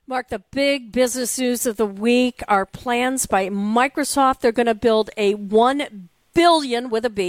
Mark, the big business news of the week are plans by Microsoft. They're going to build a $1 billion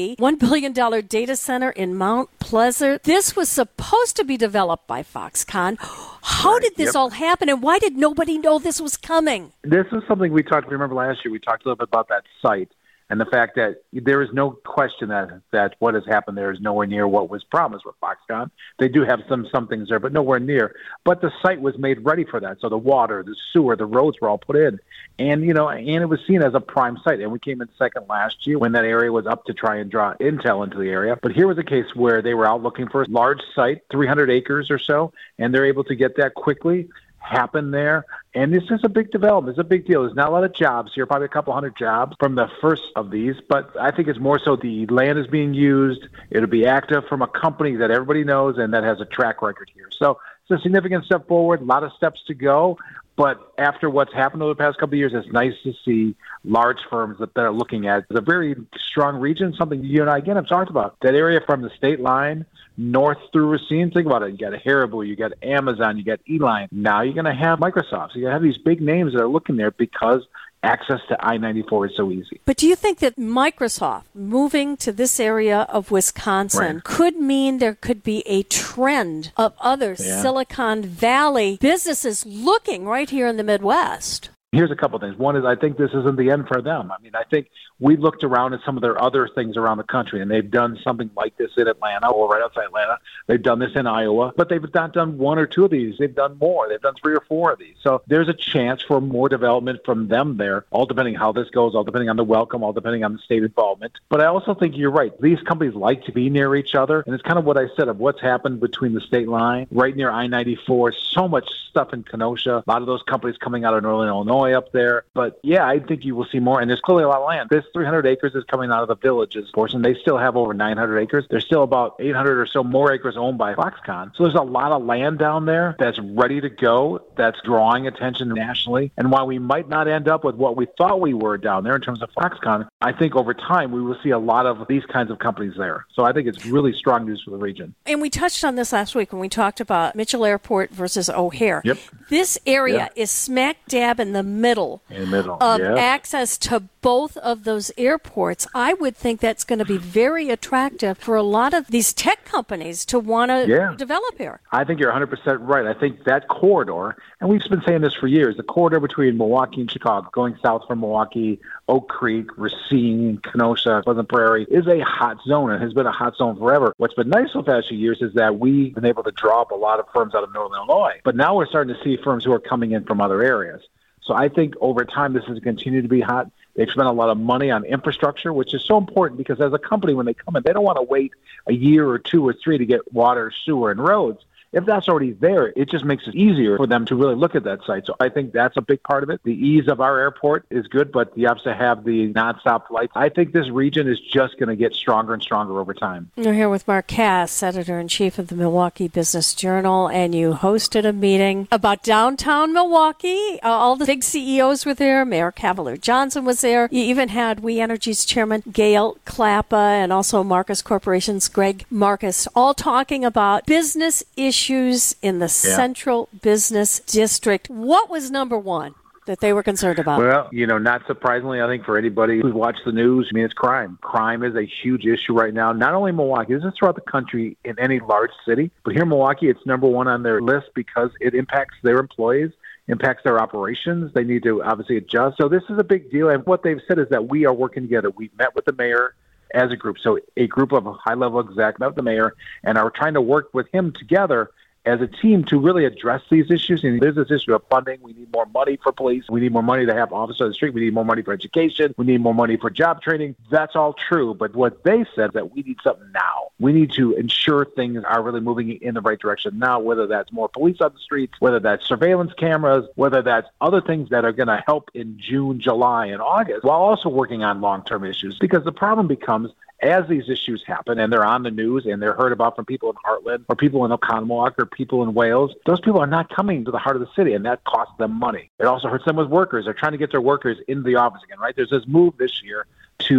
data center in Mount Pleasant. This was supposed to be developed by Foxconn. How did this all happen, and why did nobody know this was coming? This is something we talked, remember last year, we talked a little bit about that site and the fact that there is no question that what has happened there is nowhere near what was promised with Foxconn. They do have some things there, but nowhere near. But the site was made ready for that. So the water, the sewer, the roads were all put in. And, and it was seen as a prime site. And we came in second last year when that area was up to try and draw intel into the area. But here was a case where they were out looking for a large site, 300 acres or so, and they're able to get that quickly. Happen there. And this is a big development. It's a big deal. There's not a lot of jobs here, probably a couple hundred jobs from the first of these, but I think it's more so the land is being used. It'll be active from a company that everybody knows and that has a track record here. So it's a significant step forward, a lot of steps to go. But after what's happened over the past couple of years, it's nice to see large firms that are looking at the very strong region, something you and I, again, have talked about. That area from the state line north through Racine, think about it. You got Haribo, you got Amazon, you got Eline. Now you're going to have Microsoft. So you have these big names that are looking there because access to I-94 is so easy. But do you think that Microsoft moving to this area of Wisconsin could mean there could be a trend of other Silicon Valley businesses looking right here in the Midwest? Here's a couple of things. One is I think this isn't the end for them. I mean, I think we looked around at some of their other things around the country, and they've done something like this in Atlanta or right outside Atlanta. They've done this in Iowa, but they've not done one or two of these. They've done more. They've done 3 or 4 of these. So there's a chance for more development from them there, all depending how this goes, all depending on the welcome, all depending on the state involvement. But I also think you're right. These companies like to be near each other, and it's kind of what I said of what's happened between the state line, right near I-94, so much stuff in Kenosha, a lot of those companies coming out of Northern Illinois up there. But yeah, I think you will see more, and there's clearly a lot of land. This 300 acres is coming out of the Villages portion. They still have over 900 acres. There's still about 800 or so more acres owned by Foxconn. So there's a lot of land down there that's ready to go, that's drawing attention nationally. And while we might not end up with what we thought we were down there in terms of Foxconn, I think over time we will see a lot of these kinds of companies there. So I think it's really strong news for the region. And we touched on this last week when we talked about Mitchell Airport versus O'Hare. Yep. This area is smack dab in the middle of access to both of those airports. I would think that's going to be very attractive for a lot of these tech companies to want to develop here. I think you're 100% right. I think that corridor, and we've been saying this for years, the corridor between Milwaukee and Chicago, going south from Milwaukee, Oak Creek, Racine, Kenosha, Pleasant Prairie, is a hot zone and has been a hot zone forever. What's been nice over the past few years is that we've been able to draw up a lot of firms out of Northern Illinois. But now we're starting to see firms who are coming in from other areas. So I think over time this is continue to be hot. They've spent a lot of money on infrastructure, which is so important because as a company, when they come in, they don't want to wait a year or 2 or 3 to get water, sewer, and roads. If that's already there, it just makes it easier for them to really look at that site. So I think that's a big part of it. The ease of our airport is good, but you have to have the nonstop flights. I think this region is just going to get stronger and stronger over time. We're here with Mark Kass, editor-in-chief of the Milwaukee Business Journal, and you hosted a meeting about downtown Milwaukee. All the big CEOs were there. Mayor Cavalier Johnson was there. You even had We Energy's chairman, Gail Klappa, and also Marcus Corporation's Greg Marcus, all talking about business issues in the Central Business District. What was number one that they were concerned about? Well, not surprisingly, I think for anybody who's watched the news, it's crime. Crime is a huge issue right now, not only in Milwaukee, this is throughout the country in any large city, but here in Milwaukee, it's number one on their list because it impacts their employees, impacts their operations. They need to obviously adjust. So this is a big deal, and what they've said is that we are working together. We've met with the mayor as a group. So a group of high-level execs met with the mayor and are trying to work with him together as a team to really address these issues. And there's this issue of funding. We need more money for police. We need more money to have officers on the street. We need more money for education. We need more money for job training. That's all true. But what they said that we need something now. We need to ensure things are really moving in the right direction now, whether that's more police on the streets, whether that's surveillance cameras, whether that's other things that are going to help in June, July, and August, while also working on long-term issues. Because the problem becomes, as these issues happen and they're on the news and they're heard about from people in Heartland or people in Oconomowoc or people in Wales, those people are not coming to the heart of the city, and that costs them money. It also hurts them with workers. They're trying to get their workers into the office again, right? There's this move this year to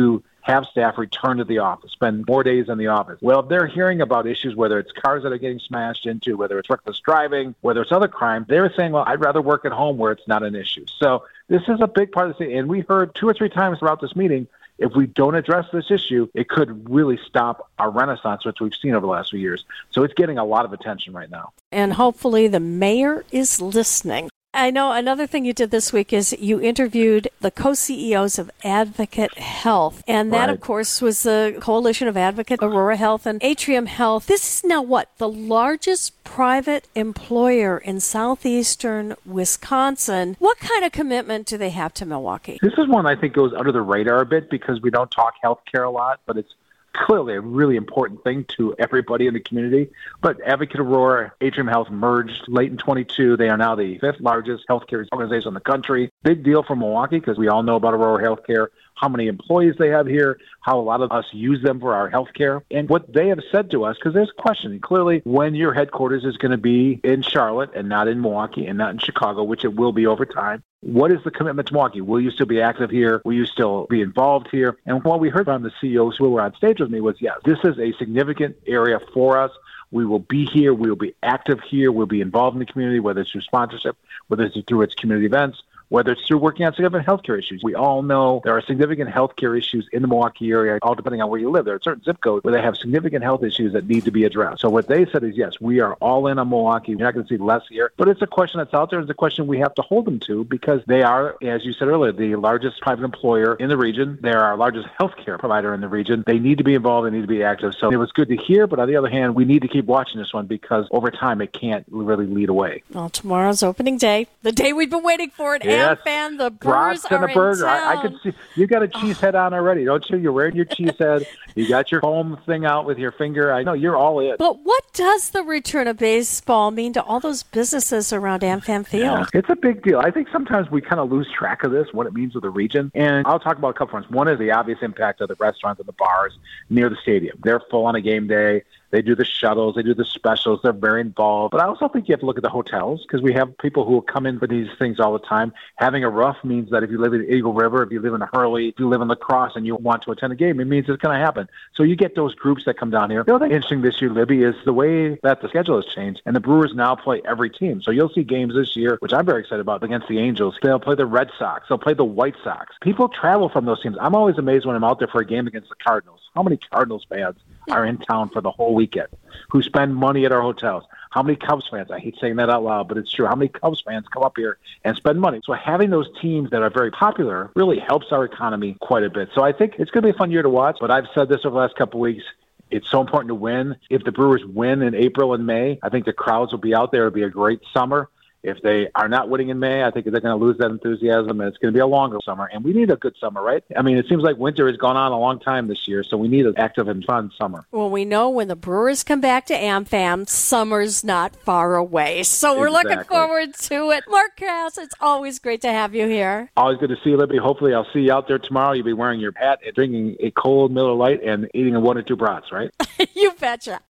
have staff return to the office, spend more days in the office. Well, they're hearing about issues, whether it's cars that are getting smashed into, whether it's reckless driving, whether it's other crime. They're saying, well, I'd rather work at home where it's not an issue. So this is a big part of the thing. And we heard 2 or 3 times throughout this meeting, if we don't address this issue, it could really stop our renaissance, which we've seen over the last few years. So it's getting a lot of attention right now. And hopefully the mayor is listening. I know another thing you did this week is you interviewed the co-CEOs of Advocate Health. And that, of course, was the coalition of Advocate, Aurora Health, and Atrium Health. This is now what? The largest private employer in southeastern Wisconsin. What kind of commitment do they have to Milwaukee? This is one I think goes under the radar a bit because we don't talk healthcare a lot, but it's clearly a really important thing to everybody in the community. But Advocate Aurora, Atrium Health merged late in 22. They are now the 5th largest healthcare organization in the country. Big deal for Milwaukee because we all know about Aurora Healthcare, how many employees they have here, how a lot of us use them for our health care. And what they have said to us, because there's a question, clearly when your headquarters is going to be in Charlotte and not in Milwaukee and not in Chicago, which it will be over time, what is the commitment to Milwaukee? Will you still be active here? Will you still be involved here? And what we heard from the CEOs who were on stage with me was, yes, this is a significant area for us. We will be here. We will be active here. We'll be involved in the community, whether it's through sponsorship, whether it's through its community events, whether it's through working on significant healthcare issues. We all know there are significant healthcare issues in the Milwaukee area, all depending on where you live. There are certain zip codes where they have significant health issues that need to be addressed. So what they said is, yes, we are all in on Milwaukee. You're not going to see less here. But it's a question that's out there. It's a question we have to hold them to because they are, as you said earlier, the largest private employer in the region. They're our largest healthcare provider in the region. They need to be involved. They need to be active. So it was good to hear. But on the other hand, we need to keep watching this one because over time it can't really lead away. Well, tomorrow's opening day, the day we've been waiting for it. Yes. AmFam, the Brats and a burger. I could see you got a cheese head on already, don't you? You're wearing your cheese head. You got your foam thing out with your finger. I know you're all in. But what does the return of baseball mean to all those businesses around AmFam Field? Yeah, it's a big deal. I think sometimes we kind of lose track of this, what it means to the region. And I'll talk about a couple fronts. One is the obvious impact of the restaurants and the bars near the stadium. They're full on a game day. They do the shuttles. They do the specials. They're very involved. But I also think you have to look at the hotels because we have people who will come in for these things all the time. Having a rough means that if you live in Eagle River, if you live in Hurley, if you live in La Crosse and you want to attend a game, it means it's going to happen. So you get those groups that come down here. The other thing interesting this year, Libby, is the way that the schedule has changed. And the Brewers now play every team. So you'll see games this year, which I'm very excited about, against the Angels. They'll play the Red Sox. They'll play the White Sox. People travel from those teams. I'm always amazed when I'm out there for a game against the Cardinals. How many Cardinals fans are in town for the whole weekend who spend money at our hotels? How many Cubs fans, I hate saying that out loud, but it's true, how many Cubs fans come up here and spend money? So having those teams that are very popular really helps our economy quite a bit. So I think it's going to be a fun year to watch, but I've said this over the last couple of weeks. It's so important to win. If the Brewers win in April and May, I think the crowds will be out there. It'll be a great summer. If they are not winning in May, I think they're going to lose that enthusiasm, and it's going to be a longer summer. And we need a good summer, right? I mean, it seems like winter has gone on a long time this year, so we need an active and fun summer. Well, we know when the Brewers come back to AmFam, summer's not far away. So we're looking forward to it. Mark Kraus, it's always great to have you here. Always good to see you, Libby. Hopefully I'll see you out there tomorrow. You'll be wearing your hat and drinking a cold Miller Lite and eating a 1 or 2 brats, right? You betcha.